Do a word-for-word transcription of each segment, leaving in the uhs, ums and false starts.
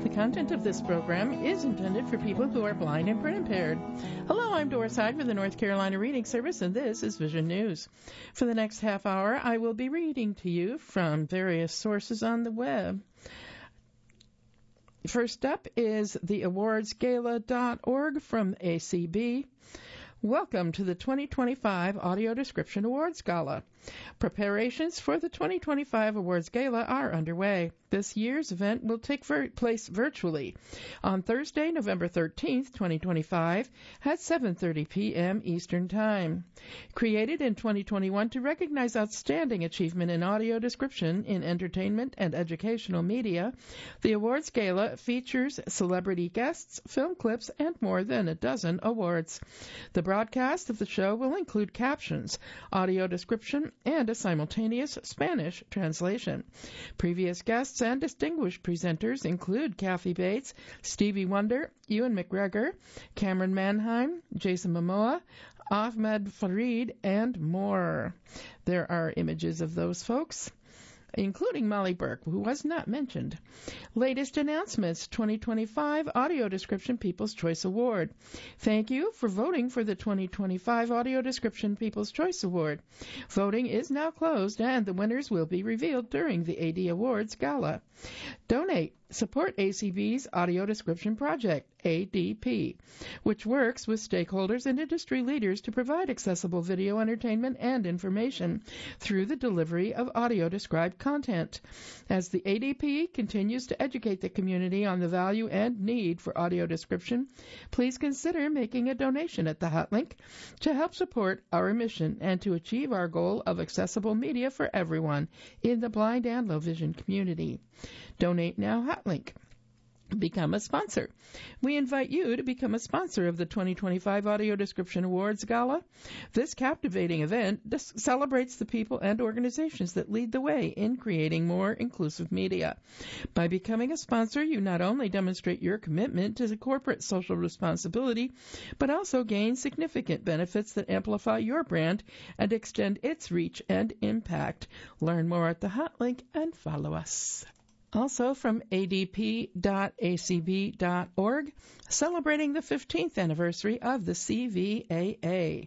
The content of this program is intended for people who are blind and print impaired. Hello, I'm Doris Hyde with the North Carolina Reading Service, and this is Vision News. For the next half hour, I will be reading to you from various sources on the web. First up is the awards gala dot org from A C B. Welcome to the twenty twenty-five Audio Description Awards Gala. Preparations for the twenty twenty-five Awards Gala are underway. This year's event will take vir- place virtually on Thursday, November thirteenth, twenty twenty-five at seven thirty p.m. Eastern Time. Created in twenty twenty-one to recognize outstanding achievement in audio description in entertainment and educational media, the Awards Gala features celebrity guests, film clips, and more than a dozen awards. The broadcast of the show will include captions, audio description, and a simultaneous Spanish translation. Previous guests and distinguished presenters include Kathy Bates, Stevie Wonder, Ewan McGregor, Cameron Manheim, Jason Momoa, Ahmed Farid, and more. There are images of those folks, including Molly Burke, who was not mentioned. Latest announcements, twenty twenty-five Audio Description People's Choice Award. Thank you for voting for the twenty twenty-five Audio Description People's Choice Award. Voting is now closed, and the winners will be revealed during the A D Awards Gala. Donate. Support A C B's Audio Description Project, A D P, which works with stakeholders and industry leaders to provide accessible video entertainment and information through the delivery of audio-described content. As the A D P continues to educate the community on the value and need for audio description, please consider making a donation at the hot link to help support our mission and to achieve our goal of accessible media for everyone in the blind and low vision community. Donate now hot link. Become a sponsor. We invite you to become a sponsor of the twenty twenty-five Audio Description Awards Gala. This captivating event dis- celebrates the people and organizations that lead the way in creating more inclusive media. By becoming a sponsor, you not only demonstrate your commitment to the corporate social responsibility, but also gain significant benefits that amplify your brand and extend its reach and impact. Learn more at the hot link and follow us. Also from A D P dot A C B dot org, celebrating the fifteenth anniversary of the C V A A.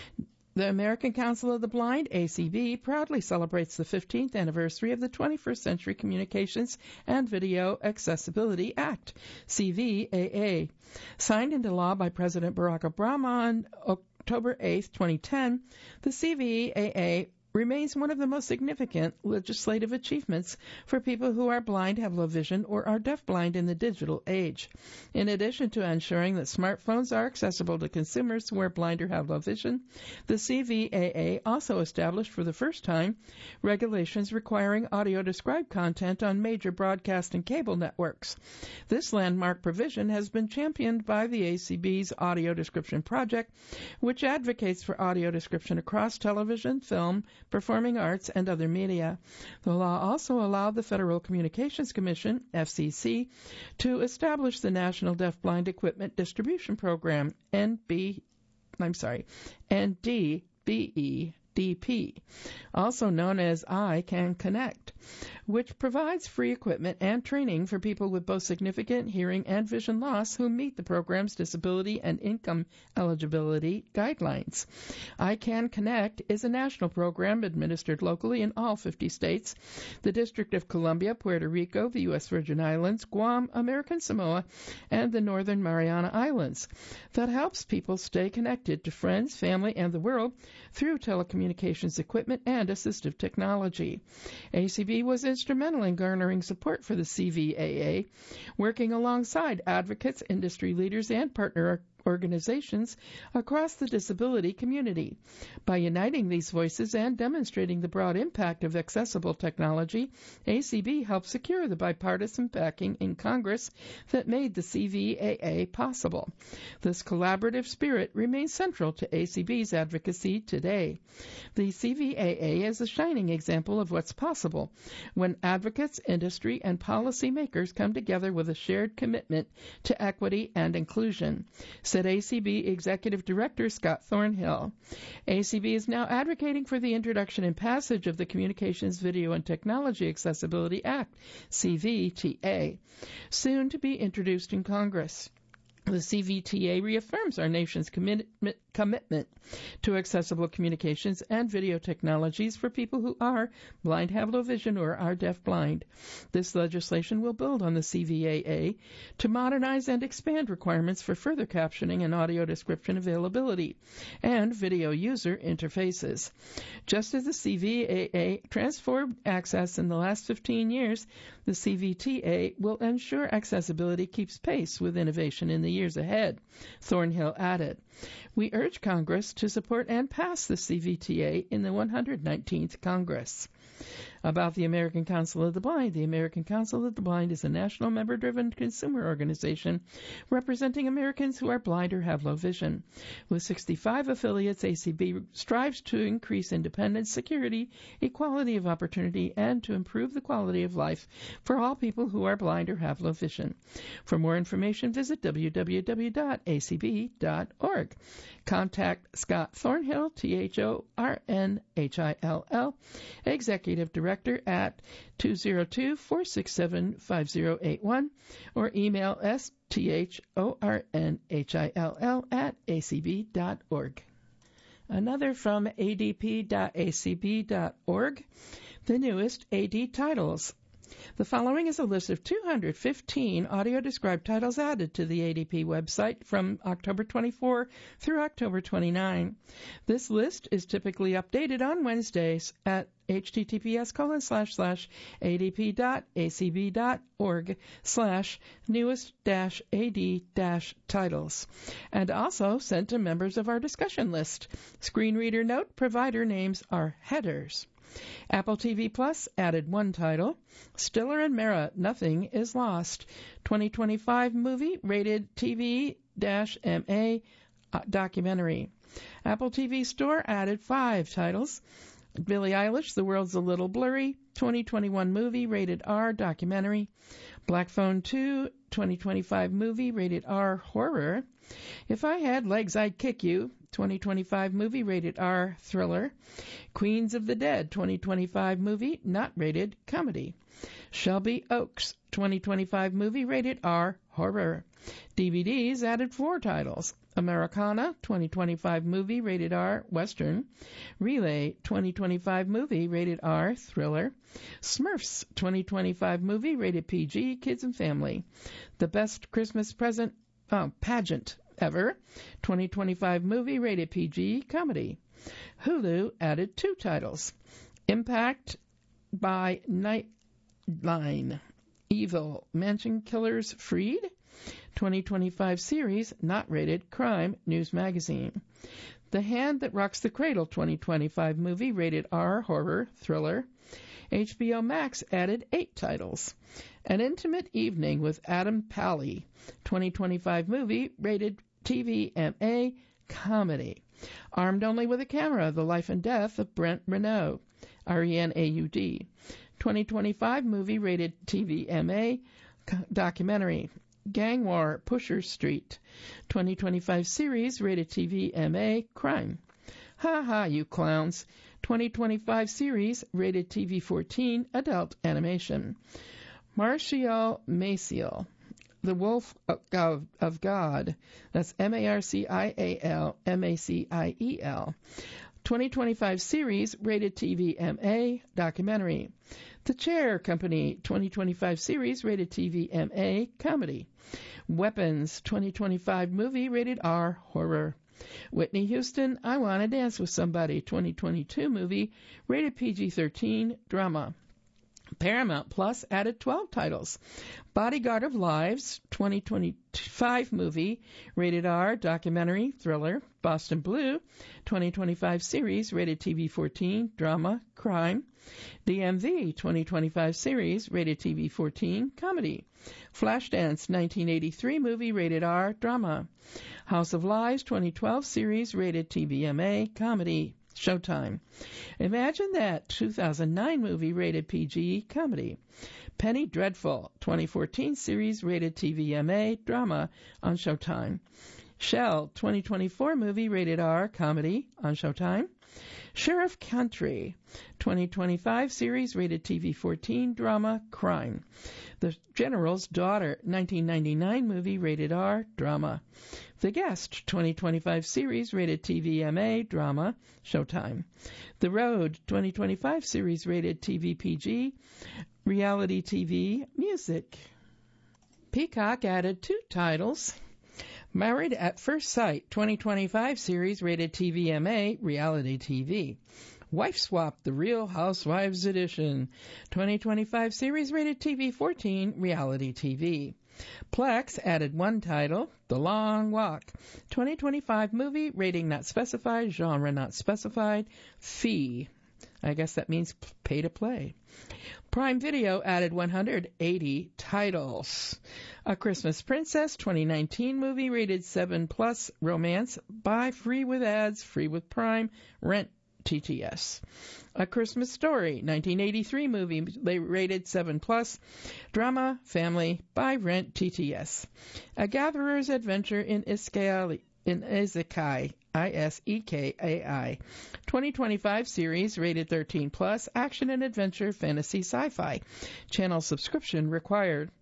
The American Council of the Blind, A C B, proudly celebrates the fifteenth anniversary of the twenty-first Century Communications and Video Accessibility Act, C V A A. Signed into law by President Barack Obama on October eighth, twenty ten, the C V A A remains one of the most significant legislative achievements for people who are blind, have low vision, or are deafblind in the digital age. In addition to ensuring that smartphones are accessible to consumers who are blind or have low vision, the C V A A also established for the first time regulations requiring audio-described content on major broadcast and cable networks. This landmark provision has been championed by the A C B's Audio Description Project, which advocates for audio description across television, film, performing arts, and other media. The law also allowed the Federal Communications Commission, F C C, to establish the National Deafblind Equipment Distribution Program, N B, I'm sorry, N D B E D P, also known as I Can Connect, which provides free equipment and training for people with both significant hearing and vision loss who meet the program's disability and income eligibility guidelines. I Can Connect is a national program administered locally in all fifty states, the District of Columbia, Puerto Rico, the U S Virgin Islands, Guam, American Samoa, and the Northern Mariana Islands, that helps people stay connected to friends, family, and the world through telecommunications communications equipment and assistive technology. A C B was instrumental in garnering support for the C V A A, working alongside advocates, industry leaders, and partner organizations across the disability community. By uniting these voices and demonstrating the broad impact of accessible technology, A C B helped secure the bipartisan backing in Congress that made the C V A A possible. This collaborative spirit remains central to A C B's advocacy today. The C V A A is a shining example of what's possible when advocates, industry, and policymakers come together with a shared commitment to equity and inclusion. said A C B Executive Director Scott Thornhill. A C B is now advocating for the introduction and passage of the Communications, Video, and Technology Accessibility Act, C V T A, soon to be introduced in Congress. The C V T A reaffirms our nation's commit- commitment to accessible communications and video technologies for people who are blind, have low vision, or are deaf-blind. This legislation will build on the C V A A to modernize and expand requirements for further captioning and audio description availability and video user interfaces. Just as the C V A A transformed access in the last fifteen years, the C V T A will ensure accessibility keeps pace with innovation in the years ahead, Thornhill added. We urge Congress to support and pass the C V T A in the one hundred nineteenth Congress. About the American Council of the Blind. The American Council of the Blind is a national member-driven consumer organization representing Americans who are blind or have low vision. With sixty-five affiliates, A C B strives to increase independence, security, equality of opportunity, and to improve the quality of life for all people who are blind or have low vision. For more information, visit w w w dot a c b dot org. Contact Scott Thornhill, T H O R N H I L L, Executive Director at two oh two, four six seven, five oh eight one, or email S T H O R N H I L L at a c b dot org. Another from a d p dot a c b dot org, the newest A D titles. The following is a list of two hundred fifteen audio-described titles added to the A D P website from October twenty-fourth through October twenty-ninth. This list is typically updated on Wednesdays at https colon slash slash adp dot acb dot org slash newest dash ad dash titles, and also sent to members of our discussion list. Screen reader note: provider names are headers. Apple T V Plus added one title. Stiller and Mara, Nothing is Lost. twenty twenty-five movie rated T V M A documentary. Apple T V Store added five titles. Billie Eilish, The World's a Little Blurry. twenty twenty-one movie rated R documentary. Black Phone two, twenty twenty-five movie rated R horror. If I Had Legs, I'd Kick You. twenty twenty-five movie rated R thriller. Queens of the Dead twenty twenty-five movie not rated comedy. Shelby Oaks twenty twenty-five movie rated R horror. D V Ds added four titles. Americana twenty twenty-five movie rated R western. Relay twenty twenty-five movie rated R thriller. Smurfs twenty twenty-five movie rated P G kids and family. The Best Christmas Present oh, Pageant Ever twenty twenty-five movie rated P G comedy. Hulu added two titles. Impact by Nightline. Evil Mansion Killers Freed. twenty twenty-five series not rated crime news magazine. The Hand That Rocks the Cradle twenty twenty-five movie rated R horror thriller. H B O Max added eight titles. An Intimate Evening with Adam Pally twenty twenty-five movie rated T V M A comedy. Armed Only with a Camera, The Life and Death of Brent Renaud, R E N A U D. twenty twenty-five movie rated T V M A documentary. Gang War, Pusher Street. twenty twenty-five series rated T V M A crime. Ha ha, you clowns. twenty twenty-five series rated T V fourteen adult animation. Marcial Maciel. The Wolf of, of God. That's M A R C I A L M A C I E L. twenty twenty-five series rated T V M A documentary. The Chair Company twenty twenty-five series rated T V M A comedy. Weapons twenty twenty-five movie rated R horror. Whitney Houston, I Wanna Dance with Somebody twenty twenty-two movie rated P G thirteen drama. Paramount Plus added twelve titles. Bodyguard of Lives, twenty twenty-five movie, rated R, documentary, thriller. Boston Blue, twenty twenty-five series, rated T V fourteen, drama, crime. D M V, twenty twenty-five series, rated T V fourteen, comedy. Flashdance, nineteen eighty-three movie, rated R, drama. House of Lies, twenty twelve series, rated T V M A, comedy. Showtime. Imagine That, two thousand nine movie rated P G comedy. Penny Dreadful, twenty fourteen series rated T V M A drama on Showtime. Shell, twenty twenty-four movie, rated R, comedy, on Showtime. Sheriff Country, twenty twenty-five series, rated T V fourteen, drama, crime. The General's Daughter, nineteen ninety-nine movie, rated R, drama. The Guest, twenty twenty-five series, rated T V M A, drama, Showtime. The Road, twenty twenty-five series, rated T V P G, reality T V, music. Peacock added two titles. Married at First Sight, twenty twenty-five series, rated T V M A, reality T V. Wife Swap, The Real Housewives Edition, twenty twenty-five series, rated T V fourteen, reality T V. Plex added one title, The Long Walk, twenty twenty-five movie, rating not specified, genre not specified, fee. I guess that means pay to play. Prime Video added one hundred eighty titles. A Christmas Princess, twenty nineteen movie, rated seven plus, romance, buy free with ads, free with Prime, rent T T S. A Christmas Story, nineteen eighty-three movie, rated seven plus, drama, family, buy, rent T T S. A Gatherer's Adventure in Isekai, in Isekai, I S E K A I. twenty twenty-five series, rated thirteen plus, action and adventure, fantasy, sci-fi. Channel subscription required.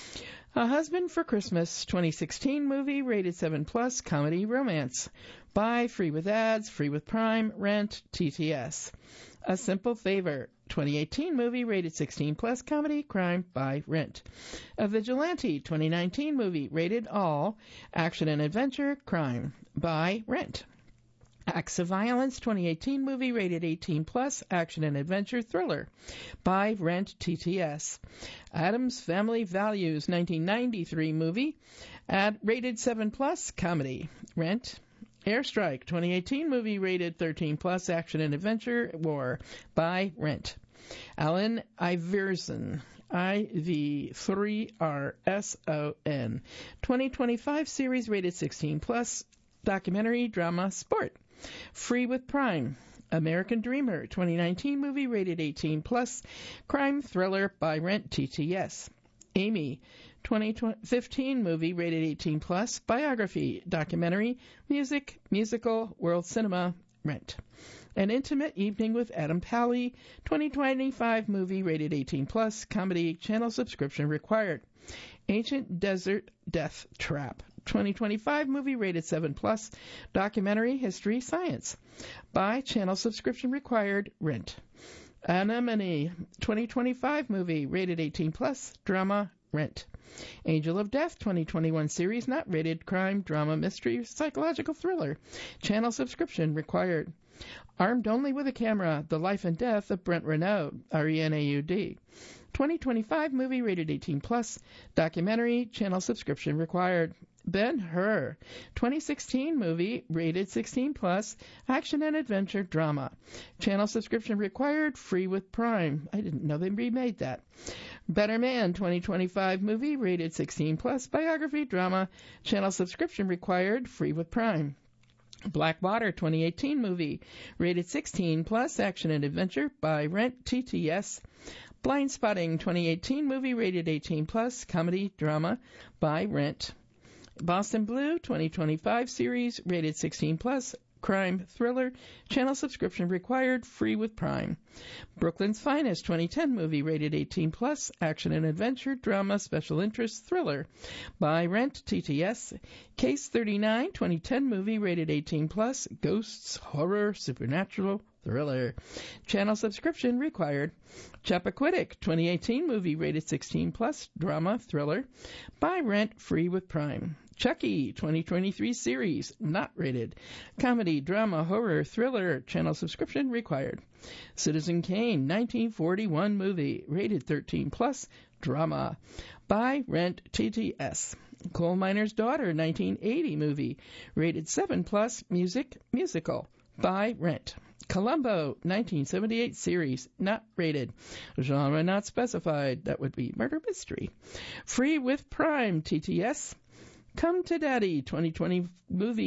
A Husband for Christmas, twenty sixteen movie, rated seven plus, comedy, romance. Buy, free with ads, free with Prime, rent, T T S. A Simple Favor, twenty eighteen movie, rated sixteen plus, comedy, crime, buy, rent. A Vigilante, twenty nineteen movie, rated all, action and adventure, crime, buy, rent. Acts of Violence, twenty eighteen movie, rated eighteen plus, action and adventure, thriller. Buy, rent, T T S. Addams Family Values, nineteen ninety-three movie, ad, rated seven plus, comedy, rent. Airstrike, twenty eighteen movie, rated thirteen plus, action and adventure, war. Buy, rent. Allen Iverson, I V three R S O N, twenty twenty-five series, rated sixteen plus, documentary, drama, sport. Free with Prime. American Dreamer, twenty nineteen movie, rated eighteen plus, crime, thriller, buy, rent, T T S. Amy, twenty fifteen movie, rated eighteen plus, biography, documentary, music, musical, world cinema, rent. An Intimate Evening with Adam Pally, twenty twenty-five movie, rated eighteen plus, comedy, channel subscription required. Ancient Desert Death Trap, twenty twenty-five movie, rated seven plus, documentary, history, science. Buy, channel subscription required, rent. Anemone, twenty twenty-five movie, rated eighteen plus, drama, rent. Angel of Death, twenty twenty-one series, not rated, crime, drama, mystery, psychological thriller. Channel subscription required. Armed Only with a Camera, The Life and Death of Brent Renaud, R E N A U D. twenty twenty-five movie, rated eighteen plus, documentary, channel subscription required. Ben-Hur, twenty sixteen movie, rated sixteen plus, action and adventure, drama. Channel subscription required, free with Prime. I didn't know they remade that. Better Man, twenty twenty-five movie, rated sixteen plus, biography, drama. Channel subscription required, free with Prime. Blackwater, twenty eighteen movie, rated sixteen plus, action and adventure, buy, rent, T T S. Blind Spotting, twenty eighteen movie, rated eighteen plus, comedy, drama, buy, rent. Boston Blue, twenty twenty-five series, rated sixteen plus, crime, thriller, channel subscription required, free with Prime. Brooklyn's Finest, twenty ten movie, rated eighteen plus, action and adventure, drama, special interest, thriller. Buy, rent, T T S. Case thirty-nine, twenty ten movie, rated eighteen plus, ghosts, horror, supernatural, thriller. Channel subscription required. Chappaquiddick, twenty eighteen movie, rated sixteen plus, drama, thriller. Buy, rent, free with Prime. Chucky, twenty twenty-three series, not rated. Comedy, drama, horror, thriller, channel subscription required. Citizen Kane, nineteen forty-one movie, rated thirteen plus, drama. Buy, rent, T T S. Coal Miner's Daughter, nineteen eighty movie, rated seven plus, music, musical. Buy, rent. Columbo, nineteen seventy-eight series, not rated. Genre not specified. That would be murder mystery. Free with Prime, T T S. Come to Daddy, twenty twenty movie,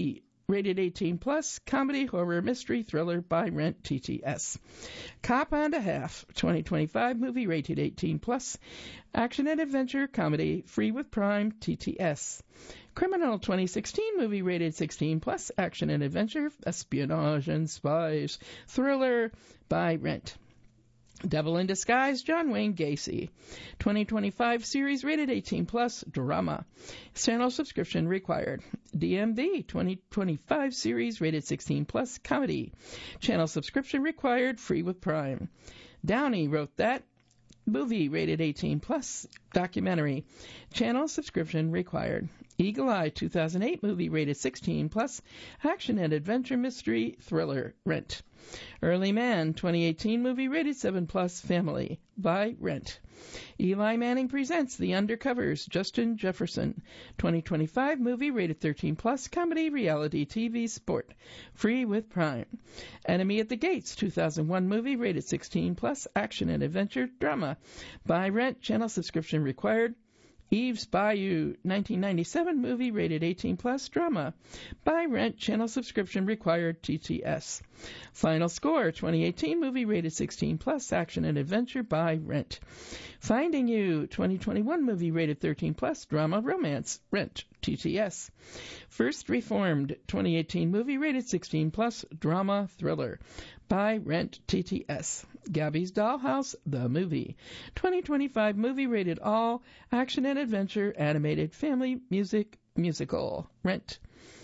rated eighteen plus, comedy, horror, mystery, thriller by Rent T T S. Cop and a Half, twenty twenty-five movie rated eighteen plus, action and adventure, comedy, free with Prime, T T S. Criminal twenty sixteen movie rated sixteen plus, action and adventure, espionage and spies, thriller by Rent. Devil in Disguise, John Wayne Gacy. twenty twenty-five series rated eighteen plus, drama. Channel subscription required. D M V twenty twenty-five series rated sixteen plus, comedy. Channel subscription required, free with Prime. Downey Wrote That, movie rated eighteen plus, documentary. Channel subscription required. Eagle Eye two thousand eight movie rated sixteen plus, action and adventure, mystery, thriller, Rent. Early Man twenty eighteen movie rated seven plus, family, by Rent. Eli Manning Presents The Undercovers, Justin Jefferson twenty twenty-five movie rated thirteen plus, comedy, reality T V, sport, free with Prime. Enemy at the Gates two thousand one movie rated sixteen plus, action and adventure, drama, by Rent. Channel subscription required. Eve's Bayou nineteen ninety-seven movie rated eighteen plus, drama, by Rent. Channel subscription required, T T S. Final Score twenty eighteen movie rated sixteen plus, action and adventure, by Rent. Finding You twenty twenty-one movie rated thirteen plus, drama, romance, Rent, T T S. First Reformed twenty eighteen movie rated sixteen plus, drama, thriller, by Rent, T T S. Gabby's Dollhouse, the movie. twenty twenty-five movie rated all, action and adventure, animated, family, music, musical, Rent.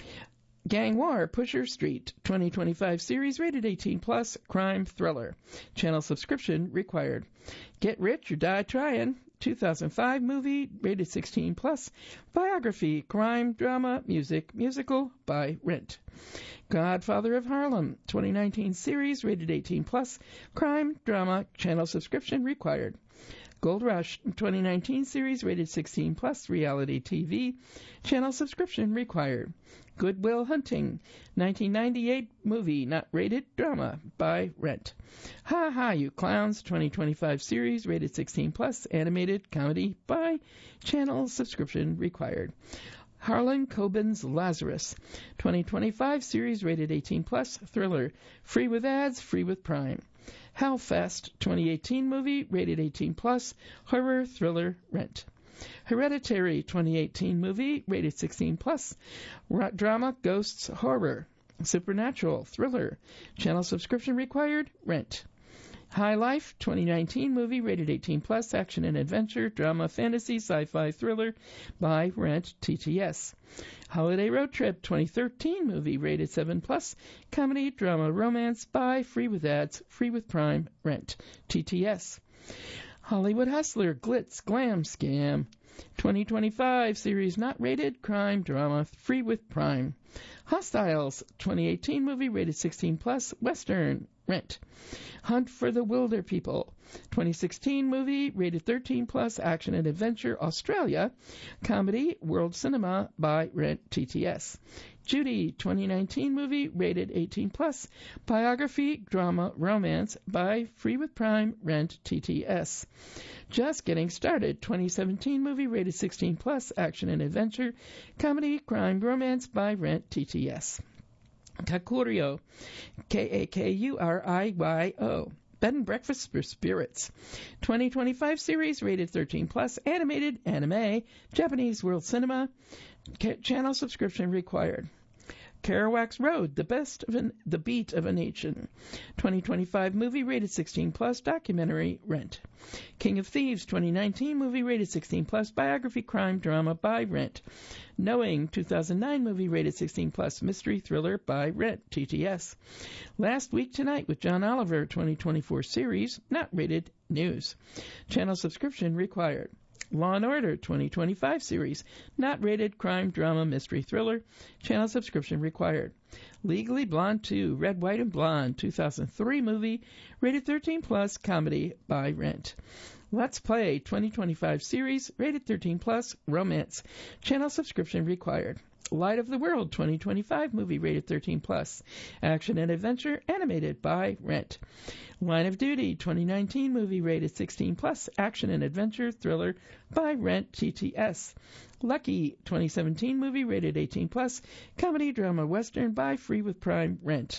Gang War, Pusher Street, twenty twenty-five series rated eighteen plus, crime, thriller. Channel subscription required. Get Rich or Die Tryin', two thousand five movie rated sixteen plus, biography, crime, drama, music, musical, by Rent. Godfather of Harlem, twenty nineteen series rated eighteen plus, crime, drama, channel subscription required. Gold Rush, twenty nineteen series rated sixteen plus, reality T V, channel subscription required. Good Will Hunting, nineteen ninety-eight movie, not rated, drama, by Rent. Ha Ha You Clowns, twenty twenty-five series rated sixteen plus, animated, comedy, by channel subscription required. Harlan Coben's Lazarus, twenty twenty-five series rated eighteen plus, thriller, free with ads, free with Prime. Hellfest, twenty eighteen movie rated eighteen plus, horror, thriller, Rent. Hereditary, twenty eighteen movie rated sixteen plus, drama, ghosts, horror. Supernatural, thriller, channel subscription required, Rent. High Life, twenty nineteen movie rated eighteen plus, action and adventure, drama, fantasy, sci-fi, thriller, by Rent, T T S. Holiday Road Trip, twenty thirteen movie rated seven plus, comedy, drama, romance, by, free with ads, free with Prime, Rent, T T S. Hollywood Hustler, Glitz, Glam, Scam, twenty twenty-five series not rated, crime, drama, free with Prime. Hostiles, twenty eighteen movie rated sixteen plus, western, Rent. Hunt for the Wilder People, twenty sixteen movie rated thirteen plus, action and adventure, Australia, comedy, world cinema, by Rent, T T S. Judy, twenty nineteen movie rated eighteen plus, biography, drama, romance, by, free with Prime, Rent, T T S. Just Getting Started, twenty seventeen movie rated sixteen plus, action and adventure, comedy, crime, romance, by Rent, T T S. Kakurio, K A K U R I Y O, Bed and Breakfast for Spirits, twenty twenty-five series rated thirteen plus, animated, anime, Japanese world cinema, channel subscription required. Kerouac's Road, The Best of an, The Beat of a Nation, twenty twenty-five movie rated sixteen plus, documentary, Rent. King of Thieves, twenty nineteen movie rated sixteen plus, biography, crime, drama, by Rent. Knowing, two thousand nine movie rated sixteen plus, mystery, thriller, by Rent, T T S. Last Week Tonight with John Oliver, twenty twenty-four series, not rated, news. Channel subscription required. Law and Order, twenty twenty-five series, not rated, crime, drama, mystery, thriller, channel subscription required. Legally Blonde two, Red, White, and Blonde, two thousand three movie, rated thirteen plus, comedy, by Rent. Let's Play, twenty twenty-five series, rated thirteen plus, romance, channel subscription required. Light of the World twenty twenty-five movie rated thirteen plus. Action and adventure animated by Rent. Line of Duty twenty nineteen movie rated sixteen plus. Action and adventure thriller by Rent T T S. Lucky twenty seventeen movie rated eighteen plus. Comedy drama western by Free with Prime Rent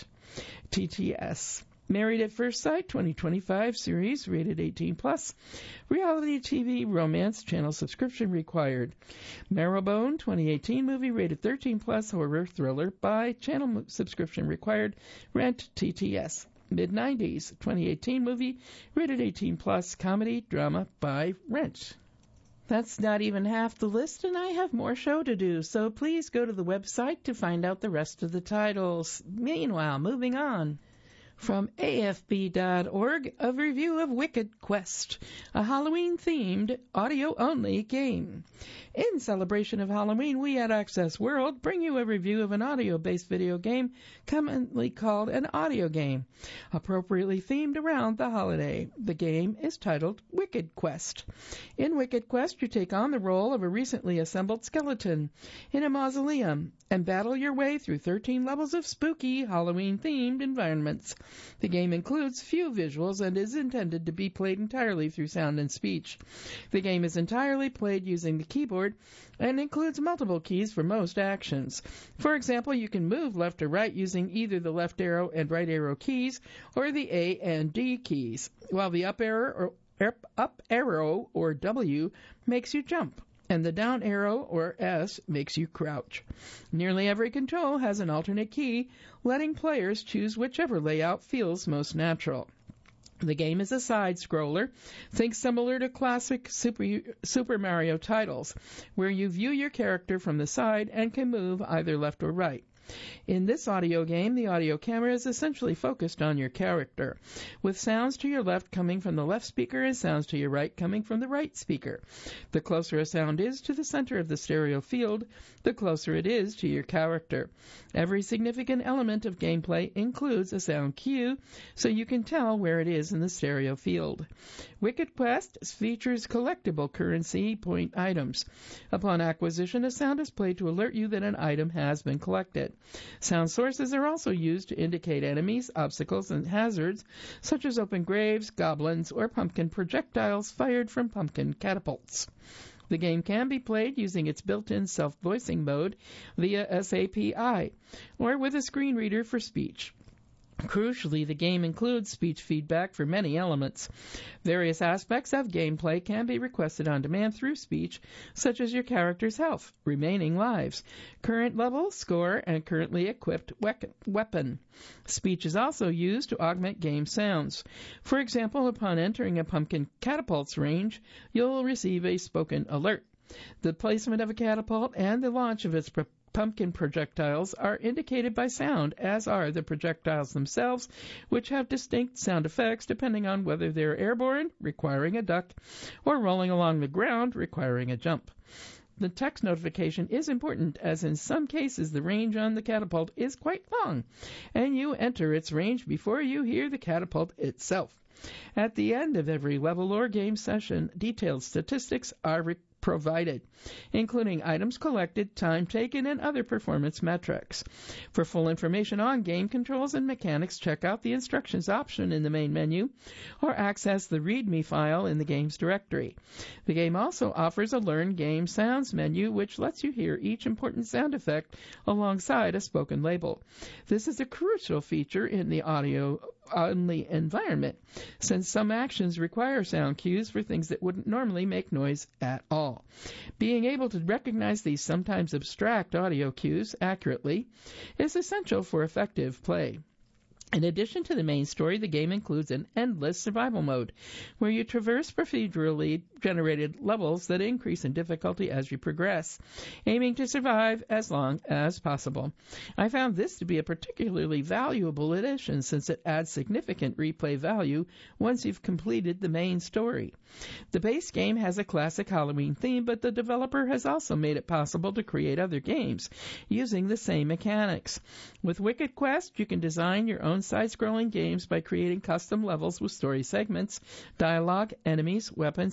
T T S. Married at First Sight twenty twenty-five series rated eighteen plus. Reality T V romance channel subscription required. Marrowbone twenty eighteen movie rated thirteen plus horror thriller by channel subscription required. Rent T T S. Mid nineties twenty eighteen movie rated eighteen plus comedy drama by Rent. That's not even half the list, and I have more show to do, so please go to the website to find out the rest of the titles. Meanwhile, moving on. From A F B dot org, a review of Wicked Quest, a Halloween-themed, audio-only game. In celebration of Halloween, we at Access World bring you a review of an audio-based video game commonly called an audio game, appropriately themed around the holiday. The game is titled Wicked Quest. In Wicked Quest, you take on the role of a recently assembled skeleton in a mausoleum and battle your way through thirteen levels of spooky, Halloween-themed environments. The game includes few visuals and is intended to be played entirely through sound and speech. The game is entirely played using the keyboard and includes multiple keys for most actions. For example, you can move left or right using either the left arrow and right arrow keys or the A and D keys, while the up arrow or, up arrow or W makes you jump, and the down arrow, or S, makes you crouch. Nearly every control has an alternate key, letting players choose whichever layout feels most natural. The game is a side-scroller, think similar to classic Super, Super Mario titles, where you view your character from the side and can move either left or right. In this audio game, the audio camera is essentially focused on your character, with sounds to your left coming from the left speaker and sounds to your right coming from the right speaker. The closer a sound is to the center of the stereo field, the closer it is to your character. Every significant element of gameplay includes a sound cue, so you can tell where it is in the stereo field. Wicked Quest features collectible currency point items. Upon acquisition, a sound is played to alert you that an item has been collected. Sound sources are also used to indicate enemies, obstacles, and hazards, such as open graves, goblins, or pumpkin projectiles fired from pumpkin catapults. The game can be played using its built-in self-voicing mode via S A P I, or with a screen reader for speech. Crucially, the game includes speech feedback for many elements. Various aspects of gameplay can be requested on demand through speech, such as your character's health, remaining lives, current level, score, and currently equipped weapon. Speech is also used to augment game sounds. For example, upon entering a pumpkin catapult's range, you'll receive a spoken alert. The placement of a catapult and the launch of its pro- pumpkin projectiles are indicated by sound, as are the projectiles themselves, which have distinct sound effects depending on whether they're airborne, requiring a duck, or rolling along the ground, requiring a jump. The text notification is important, as in some cases the range on the catapult is quite long, and you enter its range before you hear the catapult itself. At the end of every level or game session, detailed statistics are recorded. Provided, including items collected, time taken, and other performance metrics. For full information on game controls and mechanics, check out the instructions option in the main menu or access the README file in the game's directory. The game also offers a Learn Game Sounds menu, which lets you hear each important sound effect alongside a spoken label. This is a crucial feature in the audio only environment, since some actions require sound cues for things that wouldn't normally make noise at all. Being able to recognize these sometimes abstract audio cues accurately is essential for effective play. In addition to the main story, the game includes an endless survival mode, where you traverse procedurally generated levels that increase in difficulty as you progress, aiming to survive as long as possible. I found this to be a particularly valuable addition, since it adds significant replay value once you've completed the main story. The base game has a classic Halloween theme, but the developer has also made it possible to create other games using the same mechanics. With Wicked Quest, you can design your own side-scrolling games by creating custom levels with story segments, dialogue, enemies, weapons, and environments.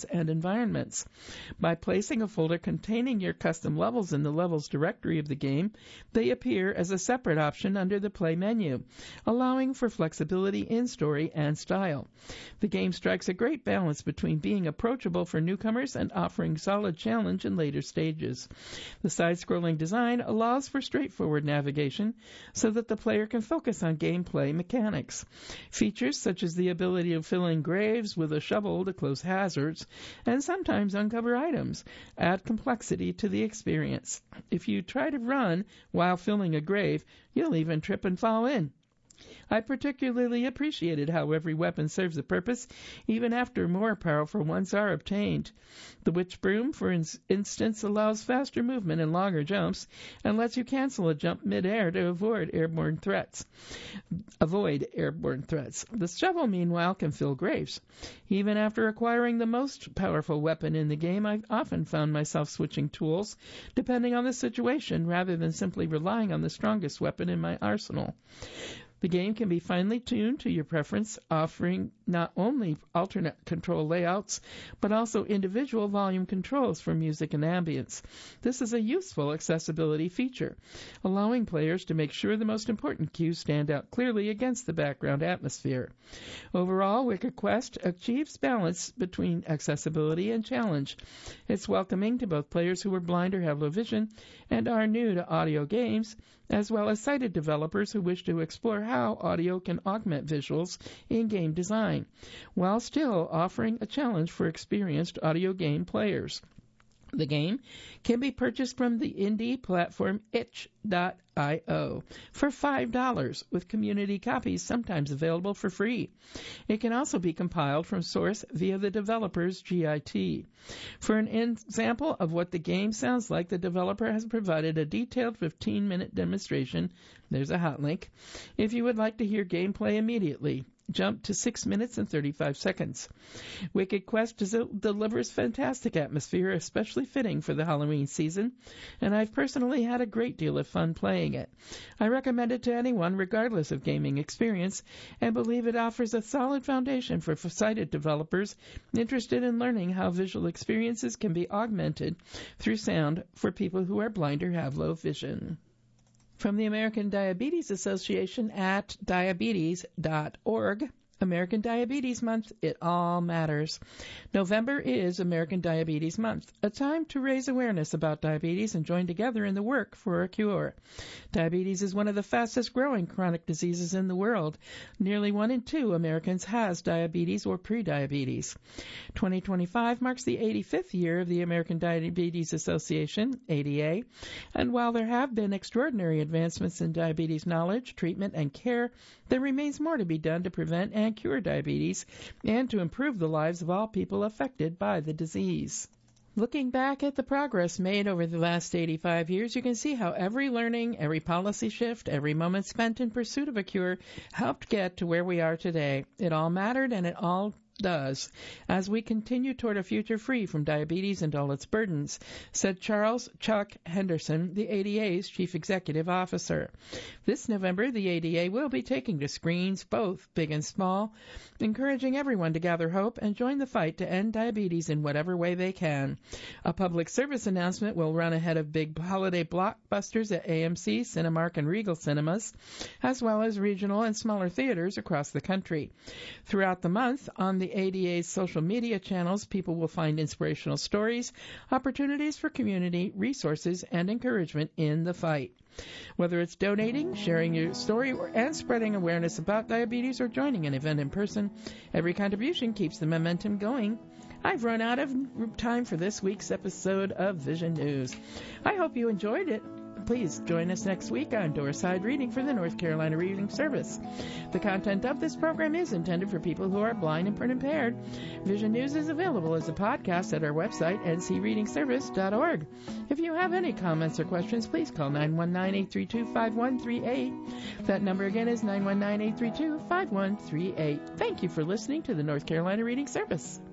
environments. By placing a folder containing your custom levels in the levels directory of the game, they appear as a separate option under the Play menu, allowing for flexibility in story and style. The game strikes a great balance between being approachable for newcomers and offering solid challenge in later stages. The side-scrolling design allows for straightforward navigation so that the player can focus on gameplay mechanics. Features such as the ability to fill in graves with a shovel to close hazards and sometimes uncover items add complexity to the experience. If you try to run while filling a grave, you'll even trip and fall in. I particularly appreciated how every weapon serves a purpose, even after more powerful ones are obtained. The Witch Broom, for in- instance, allows faster movement and longer jumps, and lets you cancel a jump mid-air to avoid airborne threats. Avoid airborne threats. The shovel, meanwhile, can fill graves. Even after acquiring the most powerful weapon in the game, I've often found myself switching tools, depending on the situation, rather than simply relying on the strongest weapon in my arsenal. The game can be finely tuned to your preference, offering not only alternate control layouts, but also individual volume controls for music and ambience. This is a useful accessibility feature, allowing players to make sure the most important cues stand out clearly against the background atmosphere. Overall, Wicked Quest achieves balance between accessibility and challenge. It's welcoming to both players who are blind or have low vision and are new to audio games, as well as sighted developers who wish to explore how audio can augment visuals in game design, while still offering a challenge for experienced audio game players. The game can be purchased from the indie platform itch dot io for five dollars, with community copies sometimes available for free. It can also be compiled from source via the developer's G I T. For an example of what the game sounds like, the developer has provided a detailed fifteen-minute demonstration. There's a hot link. If you would like to hear gameplay immediately, jump to six minutes and thirty-five seconds. Wicked Quest des- delivers fantastic atmosphere, especially fitting for the Halloween season, and I've personally had a great deal of fun playing it. I recommend it to anyone regardless of gaming experience, and believe it offers a solid foundation for sighted developers interested in learning how visual experiences can be augmented through sound for people who are blind or have low vision. From the American Diabetes Association at diabetes dot org, American Diabetes Month, it all matters. November is American Diabetes Month, a time to raise awareness about diabetes and join together in the work for a cure. Diabetes is one of the fastest growing chronic diseases in the world. Nearly one in two Americans has diabetes or prediabetes. twenty twenty-five marks the eighty-fifth year of the American Diabetes Association, A D A, and while there have been extraordinary advancements in diabetes knowledge, treatment, and care, there remains more to be done to prevent and cure diabetes and to improve the lives of all people affected by the disease. Looking back at the progress made over the last eighty-five years, you can see how every learning, every policy shift, every moment spent in pursuit of a cure helped get to where we are today. It all mattered, and it all does, as we continue toward a future free from diabetes and all its burdens, said Charles Chuck Henderson, the A D A's Chief Executive Officer. This November, the A D A will be taking to screens, both big and small, encouraging everyone to gather hope and join the fight to end diabetes in whatever way they can. A public service announcement will run ahead of big holiday blockbusters at A M C, Cinemark, and Regal Cinemas, as well as regional and smaller theaters across the country. Throughout the month, on the A D A's social media channels, people will find inspirational stories, opportunities for community, resources, and encouragement in the fight. Whether it's donating, sharing your story, or, and spreading awareness about diabetes, or joining an event in person, every contribution keeps the momentum going. I've run out of time for this week's episode of Vision News. I hope you enjoyed it. Please join us next week on Doorside Reading for the North Carolina Reading Service. The content of this program is intended for people who are blind and print impaired. Vision News is available as a podcast at our website, n c reading service dot org. If you have any comments or questions, please call nine one nine, eight three two, five one three eight. That number again is nine one nine, eight three two, five one three eight. Thank you for listening to the North Carolina Reading Service.